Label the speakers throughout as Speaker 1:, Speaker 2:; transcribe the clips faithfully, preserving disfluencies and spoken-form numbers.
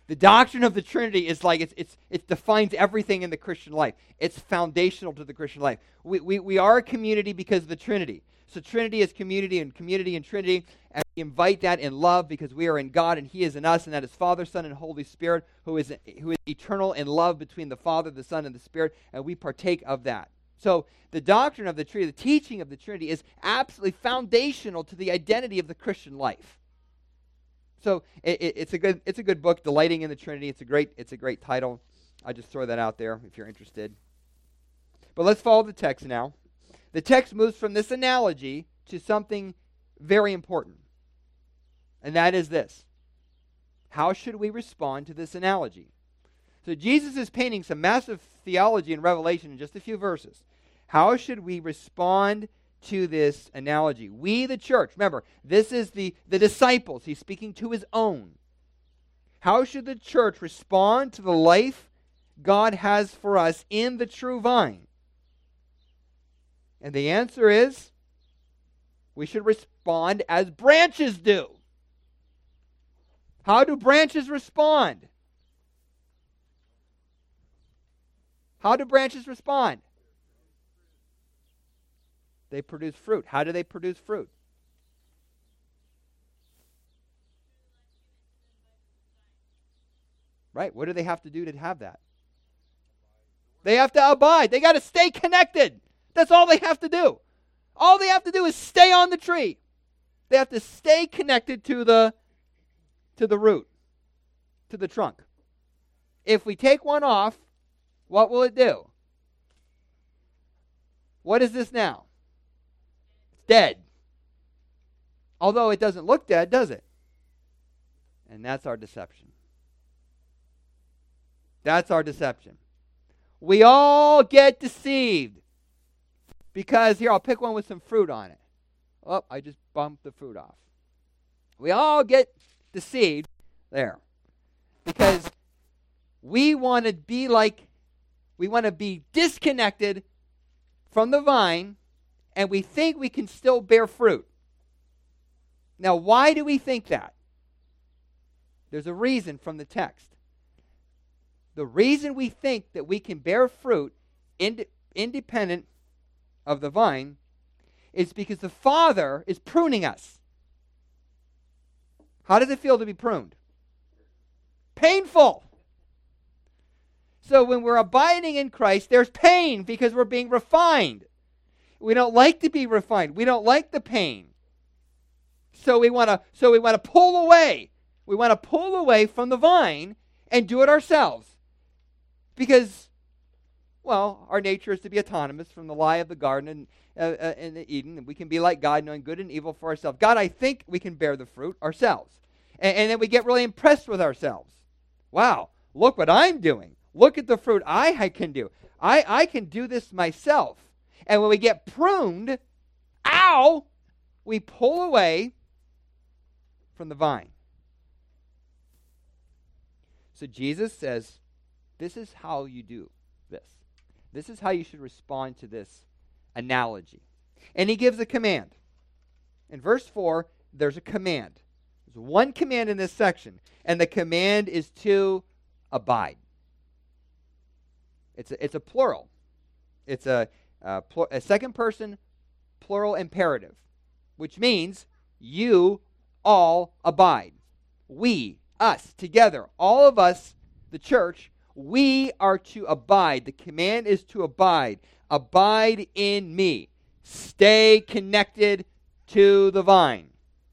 Speaker 1: The doctrine of the Trinity is like, it's, it's, it defines everything in the Christian life. It's foundational to the Christian life. We, we, we are a community because of the Trinity. So Trinity is community, and community and Trinity, and we invite that in love because we are in God and He is in us, and that is Father, Son, and Holy Spirit, who is, who is eternal in love between the Father, the Son, and the Spirit, and we partake of that. So the doctrine of the Trinity, the teaching of the Trinity, is absolutely foundational to the identity of the Christian life. So it, it, it's a good it's a good book, Delighting in the Trinity. It's a great it's a great title. I just throw that out there if you're interested. But let's follow the text now. The text moves from this analogy to something very important, and that is this: how should we respond to this analogy? So Jesus is painting some massive theology and revelation in just a few verses. How should we respond to this analogy? We, the church, remember, this is the, the disciples. He's speaking to his own. How should the church respond to the life God has for us in the true vine? And the answer is, we should respond as branches do. How do branches respond? How do branches respond? They produce fruit. How do they produce fruit? Right. What do they have to do to have that? They have to abide. They got to stay connected. That's all they have to do. All they have to do is stay on the tree. They have to stay connected to the, to the root, to the trunk. If we take one off, what will it do? What is this now? Dead. Although it doesn't look dead, does it? And that's our deception. That's our deception. We all get deceived. Because, here, I'll pick one with some fruit on it. Oh, I just bumped the fruit off. We all get deceived there. Because we want to be like, we want to be disconnected from the vine, and we think we can still bear fruit. Now, why do we think that? There's a reason from the text. The reason we think that we can bear fruit ind- independent of the vine is because the Father is pruning us. How does it feel to be pruned? Painful. So when we're abiding in Christ, there's pain because we're being refined. We don't like to be refined. We don't like the pain. So we want to so we want to pull away. We want to pull away from the vine and do it ourselves. Because, well, our nature is to be autonomous from the lie of the garden and uh, uh, in Eden. And we can be like God, knowing good and evil for ourselves. God, I think we can bear the fruit ourselves. And, and then we get really impressed with ourselves. Wow, look what I'm doing. Look at the fruit I, I can do. I, I can do this myself. And when we get pruned, ow, we pull away from the vine. So Jesus says, this is how you do this. This is how you should respond to this analogy. And he gives a command. In verse four, there's a command. There's one command in this section, and the command is to abide. It's a, it's a plural. It's a, a, pl- a second person plural imperative, which means you all abide. We, us, together, all of us, the church, we are to abide. The command is to abide. Abide in me. Stay connected to the vine.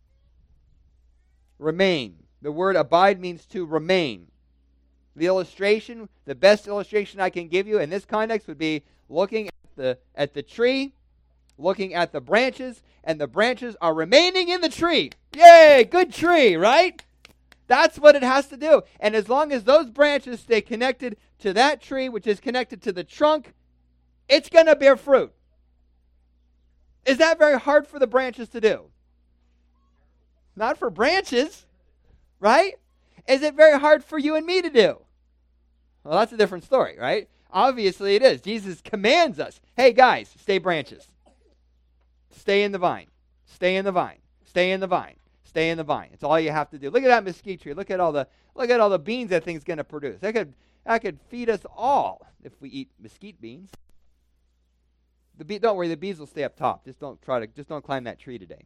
Speaker 1: Remain. The word abide means to remain. The illustration, the best illustration I can give you in this context would be looking at the, at the tree, looking at the branches, and the branches are remaining in the tree. Yay, good tree, right? That's what it has to do. And as long as those branches stay connected to that tree, which is connected to the trunk, it's going to bear fruit. Is that very hard for the branches to do? Not for branches, right? Is it very hard for you and me to do? Well, that's a different story, right? Obviously it is. Jesus commands us, hey guys, stay branches. Stay in the vine. Stay in the vine. Stay in the vine. Stay in the vine. It's all you have to do. Look at that mesquite tree. Look at all the look at all the beans that thing's going to produce. That could that could feed us all if we eat mesquite beans. The bee, don't worry, the bees will stay up top. Just don't try to just don't climb that tree today.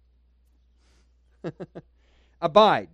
Speaker 1: Abide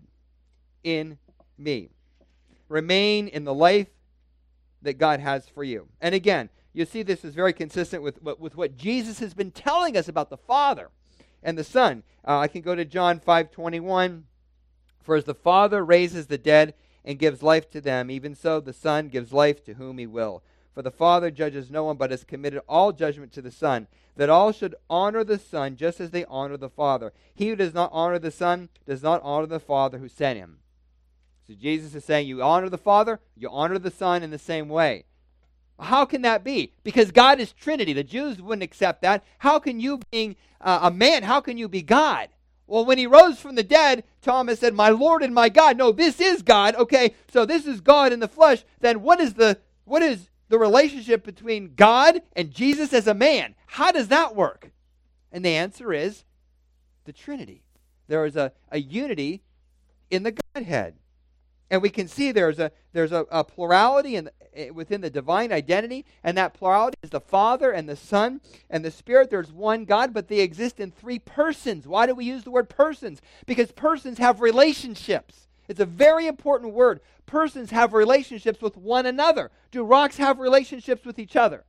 Speaker 1: in me. Remain in the life that God has for you. And again, you see this is very consistent with, with what Jesus has been telling us about the Father and the Son. Uh, I can go to John five twenty-one. For as the Father raises the dead and gives life to them, even so the Son gives life to whom he will. For the Father judges no one, but has committed all judgment to the Son, that all should honor the Son just as they honor the Father. He who does not honor the Son does not honor the Father who sent him. So Jesus is saying you honor the Father, you honor the Son in the same way. How can that be? Because God is Trinity. The Jews wouldn't accept that. How can you, being uh, a man, how can you be God? Well, when he rose from the dead, Thomas said, my Lord and my God. No, this is God. Okay, so this is God in the flesh. Then what is the what is the relationship between God and Jesus as a man? How does that work? And the answer is the Trinity. There is a, a unity in the Godhead. And we can see there's a there's a, a plurality in the, within the divine identity, and that plurality is the Father and the Son and the Spirit. There's one God, but they exist in three persons. Why do we use the word persons? Because persons have relationships. It's a very important word. Persons have relationships with one another. Do rocks have relationships with each other?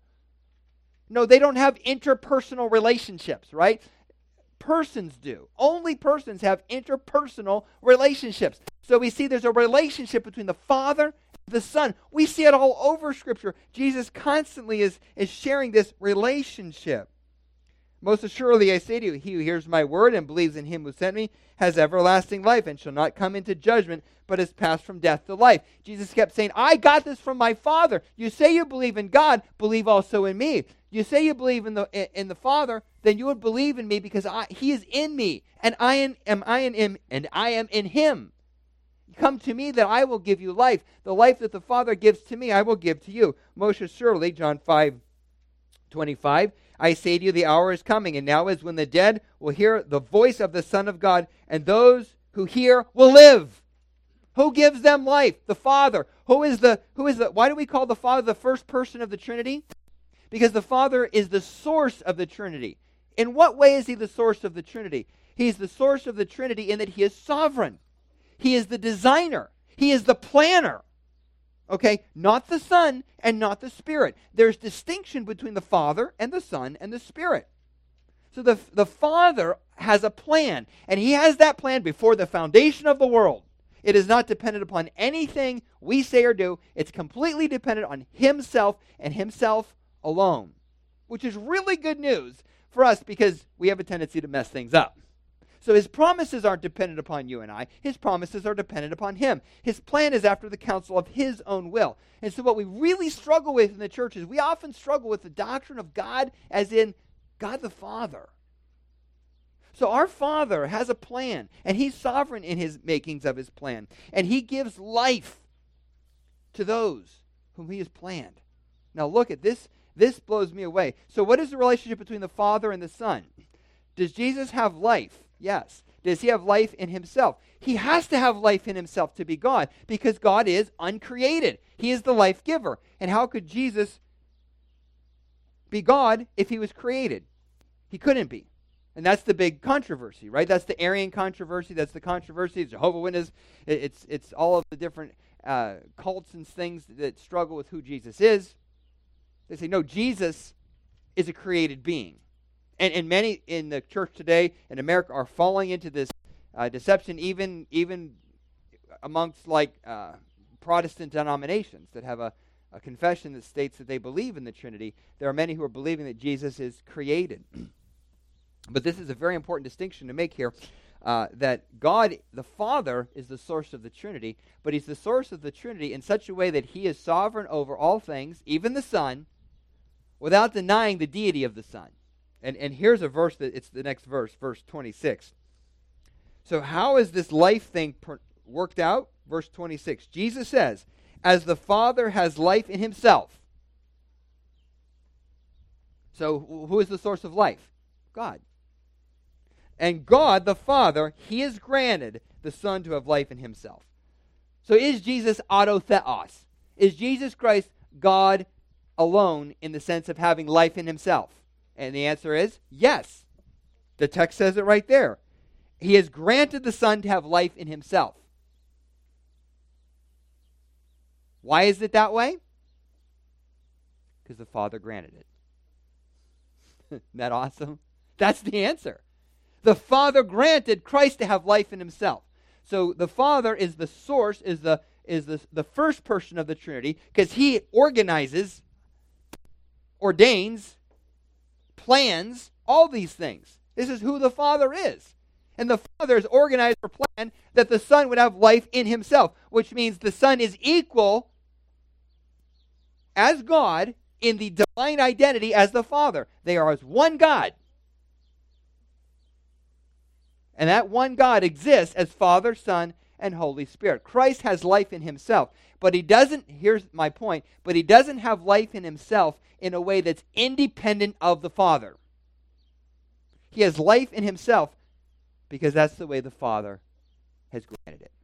Speaker 1: No, they don't have interpersonal relationships, right? Persons do. Only persons have interpersonal relationships. So we see there's a relationship between the Father and the Son. We see it all over Scripture. Jesus constantly is, is sharing this relationship. Most assuredly I say to you, he who hears my word and believes in him who sent me has everlasting life and shall not come into judgment, but is passed from death to life. Jesus kept saying, I got this from my Father. You say you believe in God, believe also in me. You say you believe in the in the Father, then you would believe in me because I, he is in me, and I am, am I in him, and I am in him. Come to me that I will give you life. The life that the Father gives to me, I will give to you. Most assuredly, John five twenty-five, I say to you, the hour is coming, and now is when the dead will hear the voice of the Son of God, and those who hear will live. Who gives them life? The Father. Who is the, who is the, why do we call the Father the first person of the Trinity? Because the Father is the source of the Trinity. In what way is he the source of the Trinity? He's the source of the Trinity in that he is sovereign. He is the designer. He is the planner. Okay? Not the Son and not the Spirit. There's distinction between the Father and the Son and the Spirit. So the, the Father has a plan, and he has that plan before the foundation of the world. It is not dependent upon anything we say or do. It's completely dependent on himself and himself alone, which is really good news for us because we have a tendency to mess things up. So his promises aren't dependent upon you and I. His promises are dependent upon him. His plan is after the counsel of his own will. And so what we really struggle with in the church is we often struggle with the doctrine of God as in God the Father. So our Father has a plan, and he's sovereign in his makings of his plan. And he gives life to those whom he has planned. Now look at this. This blows me away. So what is the relationship between the Father and the Son? Does Jesus have life? Yes. Does he have life in himself? He has to have life in himself to be God because God is uncreated. He is the life giver. And how could Jesus be God if he was created? He couldn't be. And that's the big controversy, right? That's the Arian controversy. That's the controversy. Jehovah's Witness. It's, it's all of the different uh, cults and things that struggle with who Jesus is. They say, no, Jesus is a created being. And, and many in the church today in America are falling into this uh, deception, even even amongst like uh, Protestant denominations that have a, a confession that states that they believe in the Trinity. There are many who are believing that Jesus is created. But this is a very important distinction to make here, uh, that God, the Father, is the source of the Trinity, but he's the source of the Trinity in such a way that he is sovereign over all things, even the Son, without denying the deity of the Son. And, and here's a verse that it's the next verse, verse twenty-six. So how is this life thing per- worked out? Verse twenty-six. Jesus says, as the Father has life in himself. So who is the source of life? God. And God, the Father, he has granted the Son to have life in himself. So is Jesus autotheos? Is Jesus Christ God alone in the sense of having life in himself? And the answer is yes. The text says it right there. He has granted the Son to have life in himself. Why is it that way? Because the Father granted it. Isn't that awesome? That's the answer. The Father granted Christ to have life in himself. So the Father is the source, is the is the, the first person of the Trinity, because he organizes, ordains, plans, all these things. This is who the Father is. And the Father has organized or planned that the Son would have life in himself, which means the Son is equal as God in the divine identity as the Father. They are as one God. And that one God exists as Father, Son, and Holy Spirit. Christ has life in himself. But he doesn't, here's my point, but he doesn't have life in himself in a way that's independent of the Father. He has life in himself because that's the way the Father has granted it.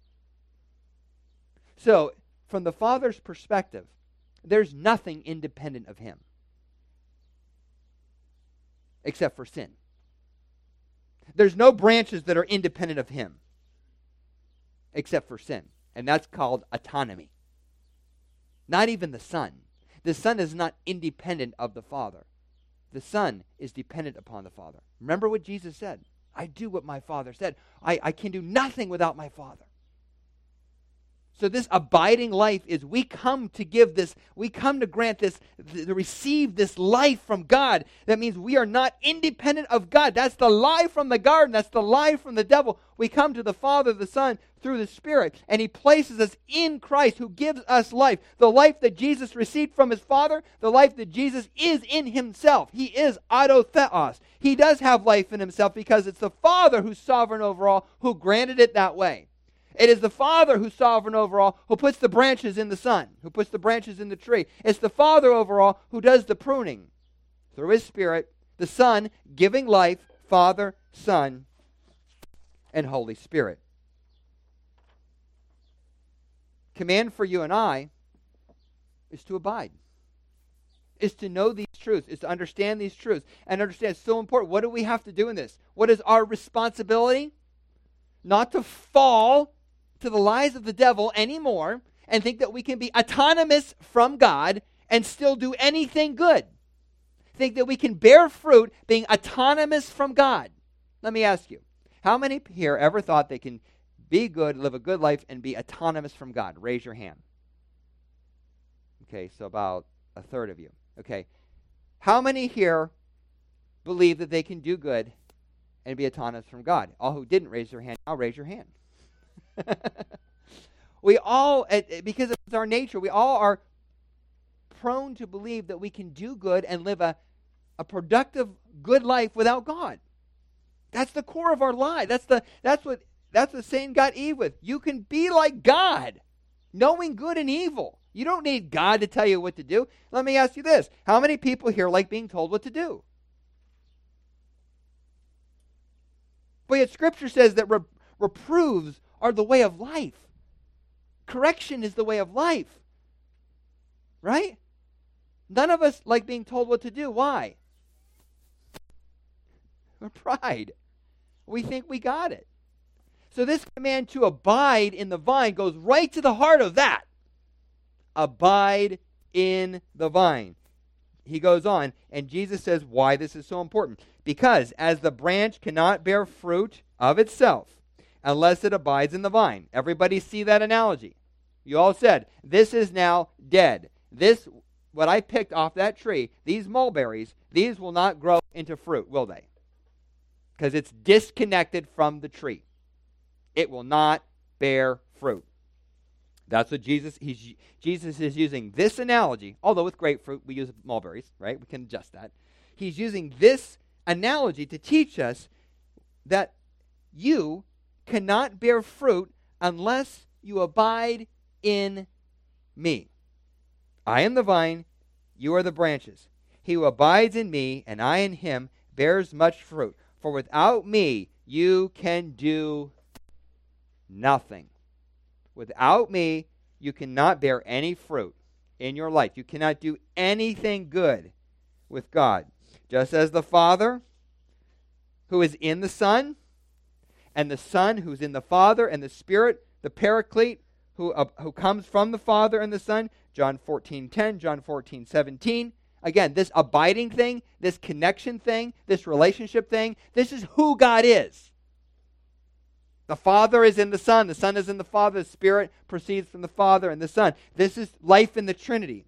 Speaker 1: So, from the Father's perspective, there's nothing independent of him except for sin. There's no branches that are independent of him except for sin. And that's called autonomy. Not even the Son. The Son is not independent of the Father. The Son is dependent upon the Father. Remember what Jesus said. I do what my Father said. I, I can do nothing without my Father. So this abiding life is we come to give this, we come to grant this, to receive this life from God. That means we are not independent of God. That's the lie from the garden. That's the lie from the devil. We come to the Father, the Son, through the Spirit, and he places us in Christ who gives us life. The life that Jesus received from his Father, the life that Jesus is in himself. He is autotheos. He does have life in himself because it's the Father who's sovereign over all, who granted it that way. It is the Father who's sovereign over all, who puts the branches in the sun, who puts the branches in the tree. It's the Father over all who does the pruning through his Spirit, the Son giving life, Father, Son, and Holy Spirit. Command for you and I is to abide, is to know these truths, is to understand these truths, and understand it's so important. What do we have to do in this? What is our responsibility? Not to fall to the lies of the devil anymore and think that we can be autonomous from God and still do anything good. Think that we can bear fruit being autonomous from God. Let me ask you, how many here ever thought they can be good, live a good life, and be autonomous from God? Raise your hand. Okay, so about a third of you. Okay, how many here believe that they can do good and be autonomous from God? All who didn't raise their hand, now raise your hand. We all, because it's our nature, we all are prone to believe that we can do good and live a, a productive, good life without God. That's the core of our lie. That's the that's what that's what Satan got Eve with. You can be like God, knowing good and evil. You don't need God to tell you what to do. Let me ask you this. How many people here like being told what to do? But yet Scripture says that re- reproofs are the way of life. Correction is the way of life. Right? None of us like being told what to do. Why? We're pride. We think we got it. So this command to abide in the vine goes right to the heart of that. Abide in the vine. He goes on, and Jesus says why this is so important. Because as the branch cannot bear fruit of itself unless it abides in the vine. Everybody see that analogy? You all said, this is now dead. This, what I picked off that tree, these mulberries, these will not grow into fruit, will they? Because it's disconnected from the tree. It will not bear fruit. That's what Jesus, he's, Jesus is using this analogy, although with grapefruit we use mulberries, right? We can adjust that. He's using this analogy to teach us that you cannot bear fruit unless you abide in me. I am the vine, you are the branches. He who abides in me and I in him bears much fruit. For without me, you can do nothing. Without me, you cannot bear any fruit in your life. You cannot do anything good with God. Just as the Father who is in the Son, and the Son who's in the Father, and the Spirit, the Paraclete, who, uh, who comes from the Father and the Son, John fourteen ten, John fourteen seventeen. Again, this abiding thing, this connection thing, this relationship thing, this is who God is. The Father is in the Son, the Son is in the Father, the Spirit proceeds from the Father and the Son. This is life in the Trinity.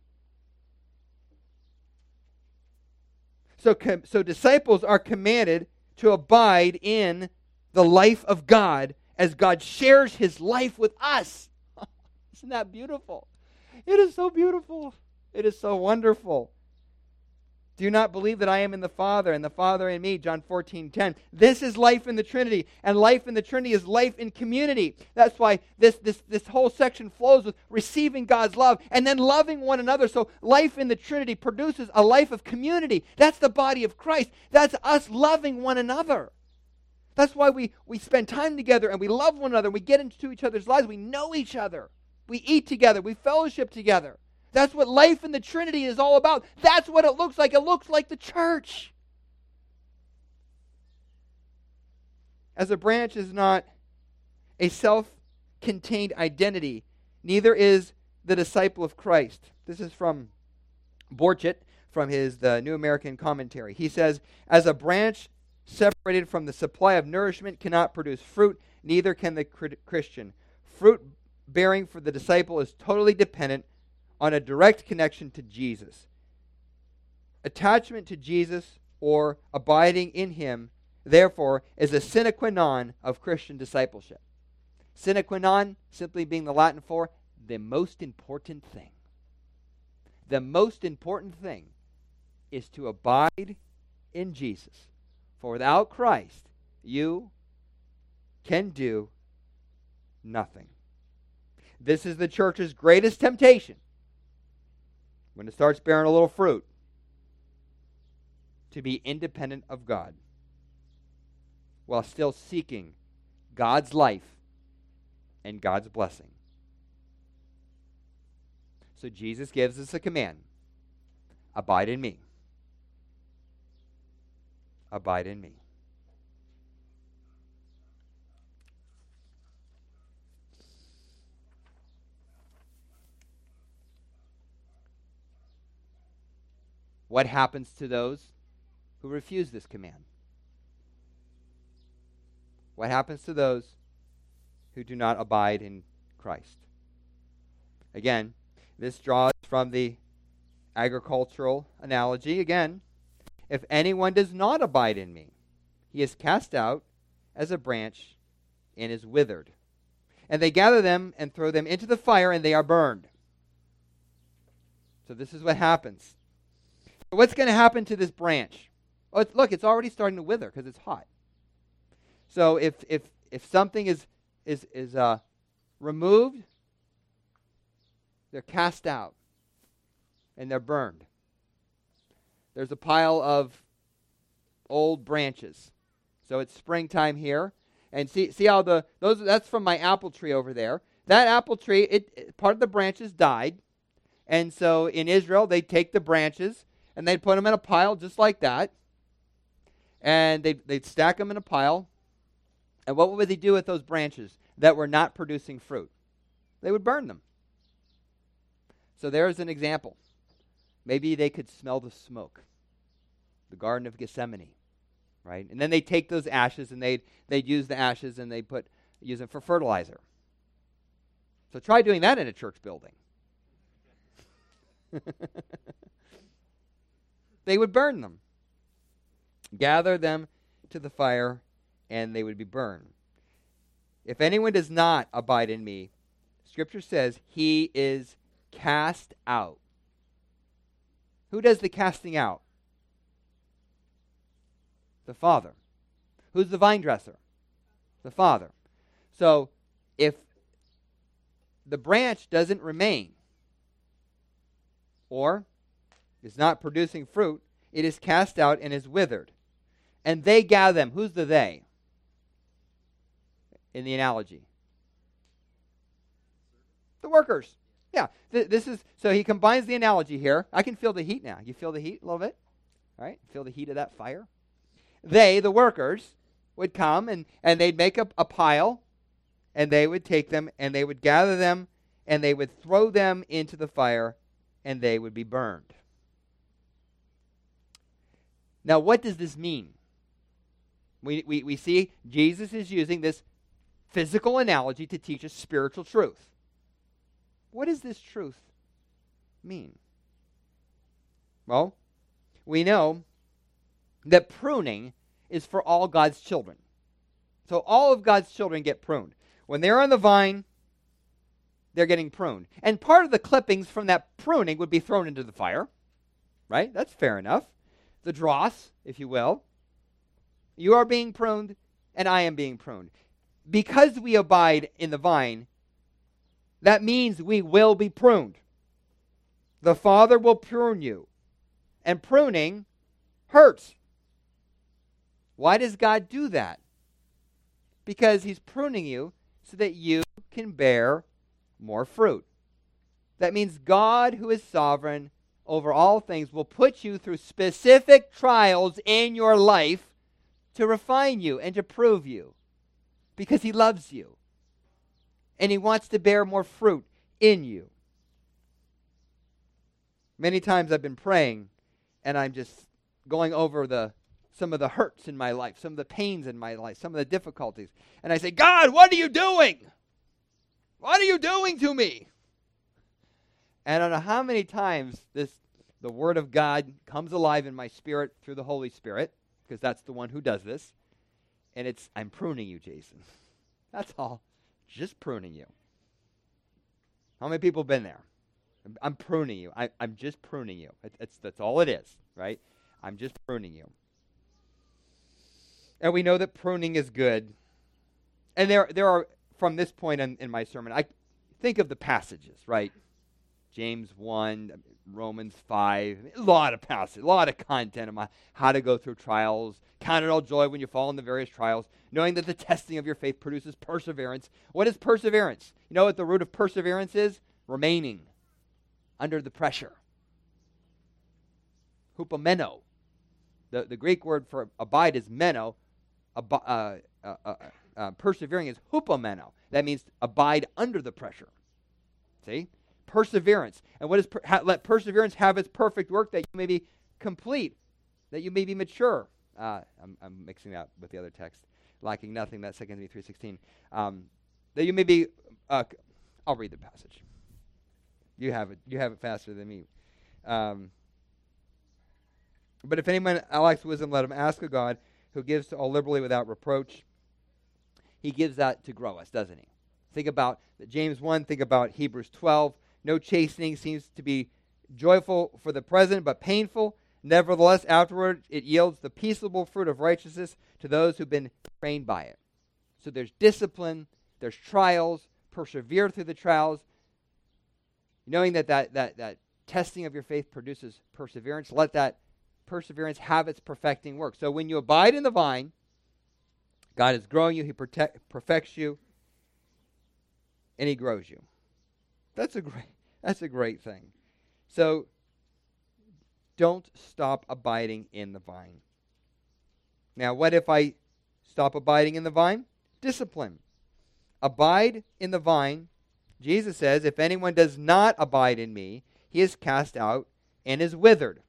Speaker 1: So, so disciples are commanded to abide in the life of God as God shares his life with us. Isn't that beautiful? It is so beautiful. It is so wonderful. Do you not believe that I am in the Father and the Father in me? John fourteen ten. This is life in the Trinity, and life in the Trinity is life in community. That's why this, this, this whole section flows with receiving God's love and then loving one another. So life in the Trinity produces a life of community. That's the body of Christ. That's us loving one another. That's why we, we spend time together and we love one another. We get into each other's lives. We know each other. We eat together. We fellowship together. That's what life in the Trinity is all about. That's what it looks like. It looks like the church. As a branch is not a self-contained identity, neither is the disciple of Christ. This is from Borchardt, from his The New American Commentary. He says, as a branch separated from the supply of nourishment cannot produce fruit, neither can the Christian. Fruit bearing for the disciple is totally dependent on a direct connection to Jesus. Attachment to Jesus or abiding in him, therefore, is a sine qua non of Christian discipleship. Sine qua non simply being the Latin for the most important thing. The most important thing is to abide in Jesus. For without Christ, you can do nothing. This is the church's greatest temptation. When it starts bearing a little fruit, to be independent of God while still seeking God's life and God's blessing. So Jesus gives us a command. Abide in me. Abide in me. What happens to those who refuse this command? What happens to those who do not abide in Christ? Again, this draws from the agricultural analogy. Again, if anyone does not abide in me, he is cast out as a branch and is withered. And they gather them and throw them into the fire, and they are burned. So this is what happens. What's going to happen to this branch? Oh, it's, look, it's already starting to wither because it's hot. So if if if something is is is uh, removed, they're cast out and they're burned. There's a pile of old branches. So it's springtime here, and see see how the those that's from my apple tree over there. That apple tree, it, it part of the branches died, and so in Israel they take the branches and they'd put them in a pile just like that. And they'd, they'd stack them in a pile. And what would they do with those branches that were not producing fruit? They would burn them. So there's an example. Maybe they could smell the smoke. The Garden of Gethsemane, right? And then they take those ashes and they'd, they'd use the ashes and they put use them for fertilizer. So try doing that in a church building. They would burn them. Gather them to the fire, and they would be burned. If anyone does not abide in me, Scripture says he is cast out. Who does the casting out? The Father. Who's the vine dresser? The Father. So, if the branch doesn't remain, or is not producing fruit, it is cast out and is withered. and they gather them. Who's the they in the analogy? The workers. Yeah, th- this is, so he combines the analogy here. I can feel the heat now. You feel the heat a little bit? All right, feel the heat of that fire? They, the workers, would come and, and they'd make up a pile, and they would take them and they would gather them and they would throw them into the fire, and they would be burned. Now, what does this mean? We, we, we see Jesus is using this physical analogy to teach us spiritual truth. What does this truth mean? Well, we know that pruning is for all God's children. So all of God's children get pruned. When they're on the vine, they're getting pruned. And part of the clippings from that pruning would be thrown into the fire, right? That's fair enough. The dross, if you will. You are being pruned, and I am being pruned. Because we abide in the vine, that means we will be pruned. The Father will prune you. And pruning hurts. Why does God do that? Because he's pruning you so that you can bear more fruit. That means God, who is sovereign over all things, will put you through specific trials in your life to refine you and to prove you. Because he loves you. And he wants to bear more fruit in you. Many times I've been praying and I'm just going over the some of the hurts in my life, some of the pains in my life, some of the difficulties. And I say, God, what are you doing? What are you doing to me? And I don't know how many times this the Word of God comes alive in my spirit through the Holy Spirit, because that's the one who does this. And it's, I'm pruning you, Jason. That's all. Just pruning you. How many people have been there? I'm, I'm pruning you. I, I'm just pruning you. It, it's, that's all it is, right? I'm just pruning you. And we know that pruning is good. And there, there are, from this point in, in my sermon, I think of the passages, right? James one, Romans five, a lot of passages, a lot of content about how to go through trials. Count it all joy when you fall into various trials, knowing that the testing of your faith produces perseverance. What is perseverance? You know what the root of perseverance is? Remaining under the pressure. Hupomeno. The, the Greek word for abide is meno. Ab- uh, uh, uh, uh, persevering is hupomeno. That means abide under the pressure. See? Perseverance. And what is per- ha- let perseverance have its perfect work, that you may be complete, that you may be mature. Uh, I'm, I'm mixing that with the other text. Lacking nothing, that's Second Timothy three sixteen. Um, that you may be, uh, I'll read the passage. You have it. You have it faster than me. Um, but if anyone lacks wisdom, let him ask of God, who gives to all liberally without reproach. He gives that to grow us, doesn't he? Think about James one, think about Hebrews twelve. No chastening seems to be joyful for the present, but painful. Nevertheless, afterward it yields the peaceable fruit of righteousness to those who've been trained by it. So there's discipline, there's trials, persevere through the trials, knowing that that, that, that testing of your faith produces perseverance. Let that perseverance have its perfecting work. So when you abide in the vine, God is growing you, he protect, perfects you, and he grows you. That's a great, that's a great thing. So don't stop abiding in the vine. Now, what if I stop abiding in the vine? Discipline. Abide in the vine. Jesus says, if anyone does not abide in me, he is cast out and is withered.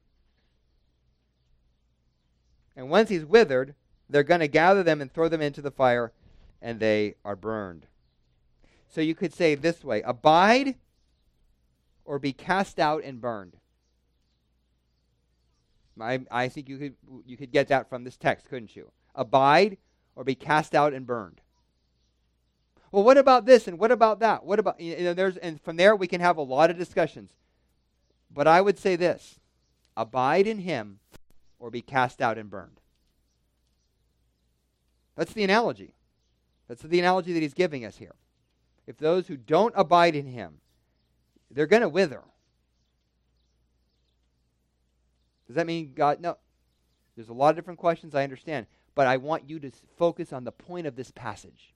Speaker 1: And once he's withered, they're going to gather them and throw them into the fire, and they are burned. So you could say it this way, abide or be cast out and burned. I, I think you could you could get that from this text, couldn't you? Abide or be cast out and burned. Well, what about this and what about that? What about, you know, there's, and from there we can have a lot of discussions. But I would say this, abide in him or be cast out and burned. That's the analogy. That's the analogy that he's giving us here. If those who don't abide in him, they're going to wither. Does that mean God? No. There's a lot of different questions, I understand, but I want you to s- focus on the point of this passage.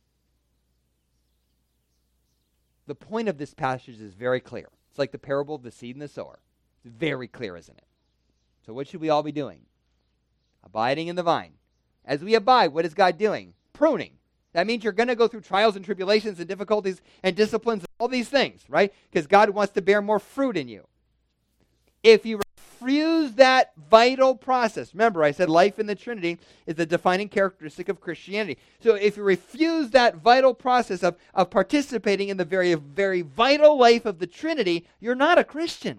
Speaker 1: The point of this passage is very clear. It's like the parable of the seed and the sower. It's very clear, isn't it? So what should we all be doing? Abiding in the vine. As we abide, what is God doing? Pruning. That means you're going to go through trials and tribulations and difficulties and disciplines and all these things, right? Because God wants to bear more fruit in you. If you refuse that vital process, remember I said life in the Trinity is the defining characteristic of Christianity. So if you refuse that vital process of, of participating in the very, very vital life of the Trinity, you're not a Christian.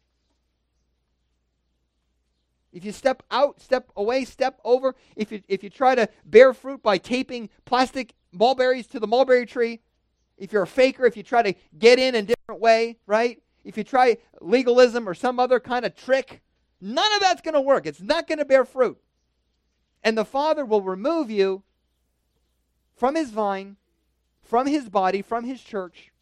Speaker 1: If you step out, step away, step over, if you if you try to bear fruit by taping plastic mulberries to the mulberry tree, if you're a faker, if you try to get in a different way, right? If you try legalism or some other kind of trick, none of that's going to work. It's not going to bear fruit. And the Father will remove you from his vine, from his body, from his church,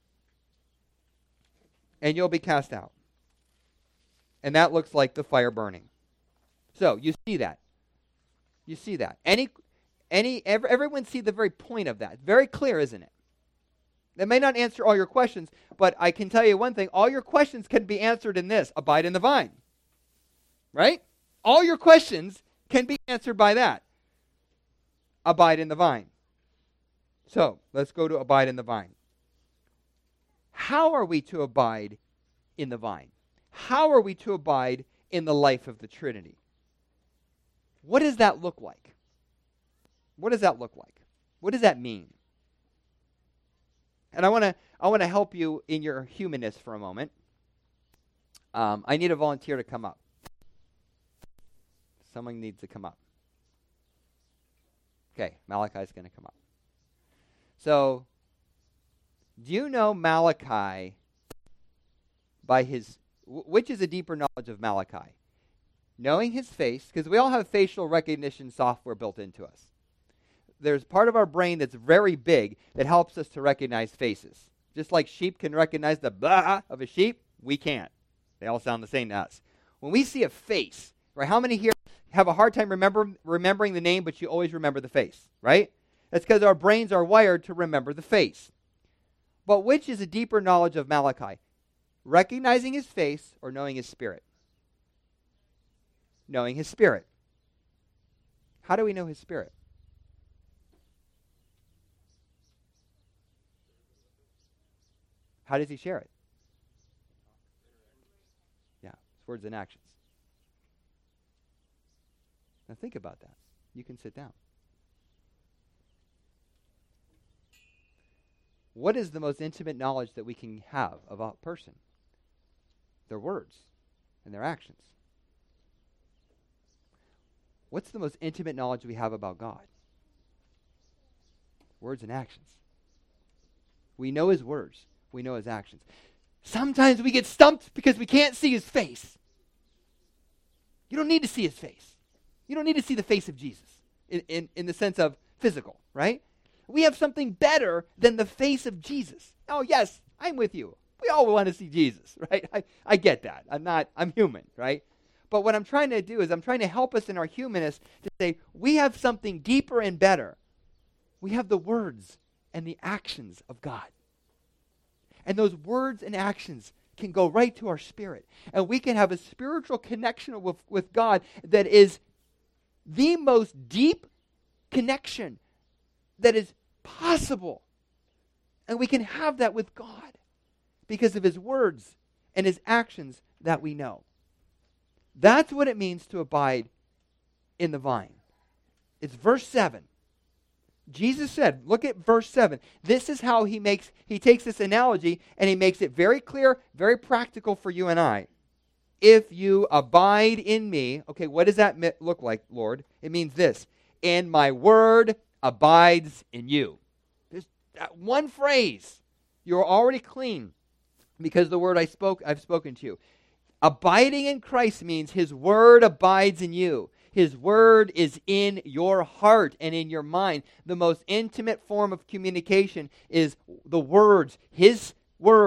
Speaker 1: and you'll be cast out. And that looks like the fire burning. So, you see that. You see that. Any, any, every, everyone see the very point of that. Very clear, isn't it? That may not answer all your questions, but I can tell you one thing. All your questions can be answered in this. Abide in the vine. Right? All your questions can be answered by that. Abide in the vine. So, let's go to abide in the vine. How are we to abide in the vine? How are we to abide in the life of the Trinity? What does that look like? What does that look like? What does that mean? And I want to I want to help you in your humanness for a moment. Um, I need a volunteer to come up. Someone needs to come up. Okay, Malachi's going to come up. So, do you know Malachi by his, which is a deeper knowledge of Malachi? Knowing his face, because we all have facial recognition software built into us. There's part of our brain that's very big that helps us to recognize faces. Just like sheep can recognize the blah of a sheep, we can't. They all sound the same to us. When we see a face, right? How many here have a hard time remember, remembering the name, but you always remember the face, right? That's because our brains are wired to remember the face. But which is a deeper knowledge of Malachi? Recognizing his face or knowing his spirit? Knowing his spirit. How do we know his spirit? How does he share it? Yeah, it's words and actions. Now think about that. You can sit down. What is the most intimate knowledge that we can have of a person? Their words and their actions. What's the most intimate knowledge we have about God? Words and actions. We know his words. We know his actions. Sometimes we get stumped because we can't see his face. You don't need to see his face. You don't need to see the face of Jesus in, in, in the sense of physical, right? We have something better than the face of Jesus. Oh, yes, I'm with you. We all want to see Jesus, right? I, I get that. I'm not, I'm human, right? But what I'm trying to do is I'm trying to help us in our humanness to say we have something deeper and better. We have the words and the actions of God. And those words and actions can go right to our spirit. And we can have a spiritual connection with, with God that is the most deep connection that is possible. And we can have that with God because of his words and his actions that we know. That's what it means to abide in the vine. It's verse seven. Jesus said, look at verse seven. This is how he makes, he takes this analogy and he makes it very clear, very practical for you and I. If you abide in me, okay, what does that look like, Lord? It means this, and my word abides in you. There's that one phrase. You're already clean because the word I spoke, I've spoken to you. Abiding in Christ means his word abides in you. His word is in your heart and in your mind. The most intimate form of communication is the words, his word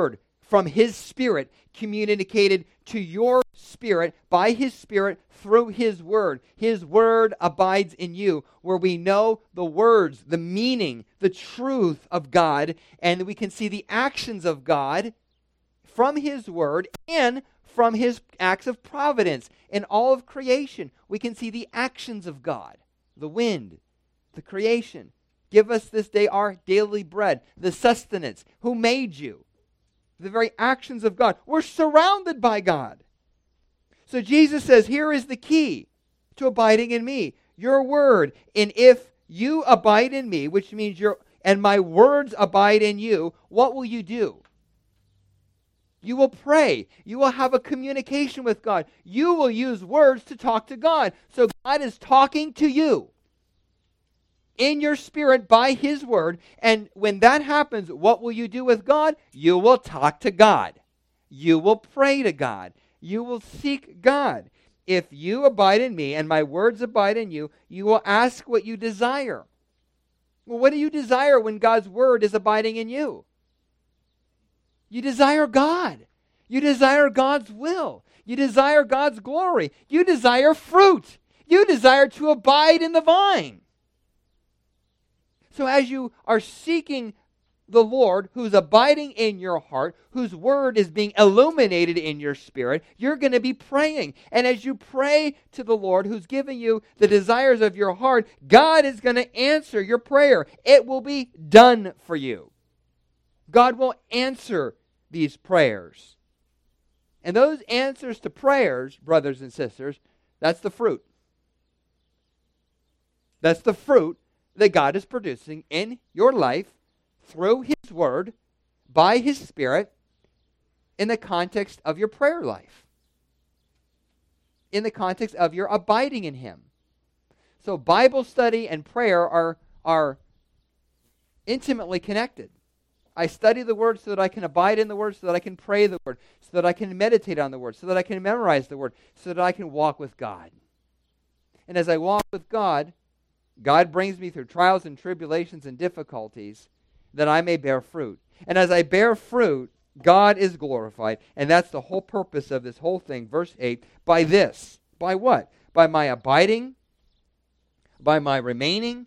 Speaker 1: from his Spirit communicated to your spirit by his Spirit through his word. His word abides in you, where we know the words, the meaning, the truth of God, and we can see the actions of God from his word and from his acts of providence. In all of creation, we can see the actions of God, the wind, the creation. Give us this day our daily bread, the sustenance. Who made you? The very actions of God. We're surrounded by God. So Jesus says, here is the key to abiding in me, your word. And if you abide in me, which means your and my words abide in you, what will you do? You will pray. You will have a communication with God. You will use words to talk to God. So God is talking to you in your spirit by his word. And when that happens, what will you do with God? You will talk to God. You will pray to God. You will seek God. If you abide in me and my words abide in you, you will ask what you desire. Well, what do you desire when God's word is abiding in you? You desire God. You desire God's will. You desire God's glory. You desire fruit. You desire to abide in the vine. So as you are seeking the Lord, who's abiding in your heart, whose word is being illuminated in your spirit, you're going to be praying. And as you pray to the Lord, who's giving you the desires of your heart, God is going to answer your prayer. It will be done for you. God will answer these prayers. And those answers to prayers, brothers and sisters, that's the fruit. That's the fruit that God is producing in your life through his word, by his Spirit, in the context of your prayer life, in the context of your abiding in him. So Bible study and prayer are, are intimately connected. I study the word so that I can abide in the word, so that I can pray the word, so that I can meditate on the word, so that I can memorize the word, so that I can walk with God. And as I walk with God, God brings me through trials and tribulations and difficulties that I may bear fruit. And as I bear fruit, God is glorified. And that's the whole purpose of this whole thing. Verse eight, by this. By what? By my abiding, by my remaining.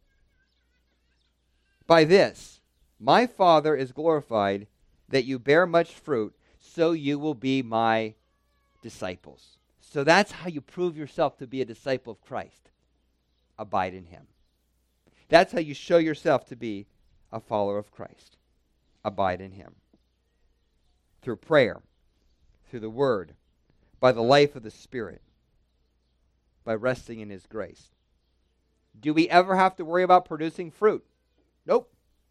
Speaker 1: By this, my Father is glorified, that you bear much fruit, so you will be my disciples. So that's how you prove yourself to be a disciple of Christ. Abide in him. That's how you show yourself to be a follower of Christ. Abide in him. Through prayer, through the word, by the life of the Spirit, by resting in his grace. Do we ever have to worry about producing fruit? Nope.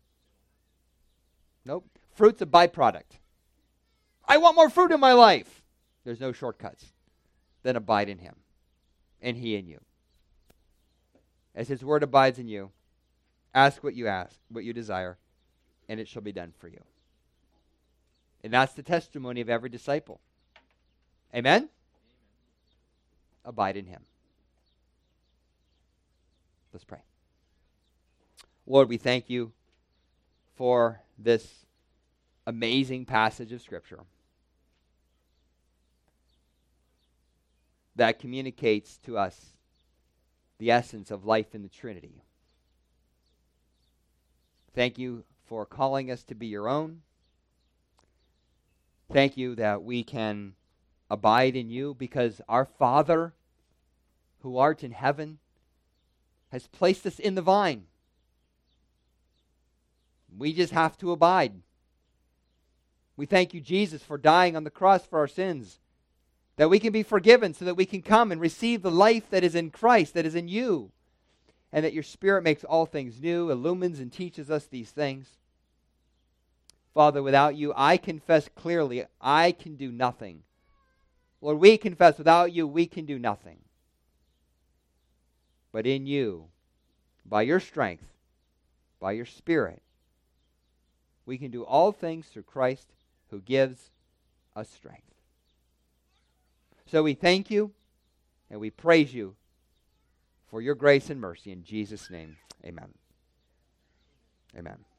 Speaker 1: Nope. Fruit's a byproduct. I want more fruit in my life. There's no shortcuts. Then abide in him, and he in you. As his word abides in you, ask what you ask, what you desire, and it shall be done for you. And that's the testimony of every disciple. Amen? Amen. Abide in him. Let's pray. Lord, we thank you for this amazing passage of Scripture that communicates to us the essence of life in the Trinity. Thank you for calling us to be your own. Thank you that we can abide in you because our Father, who art in heaven, has placed us in the vine. We just have to abide. We thank you, Jesus, for dying on the cross for our sins, that we can be forgiven so that we can come and receive the life that is in Christ, that is in you, and that your Spirit makes all things new, illumines and teaches us these things. Father, without you, I confess clearly, I can do nothing. Lord, we confess without you, we can do nothing. But in you, by your strength, by your Spirit, we can do all things through Christ who gives us strength. So we thank you and we praise you for your grace and mercy. In Jesus' name, amen. Amen.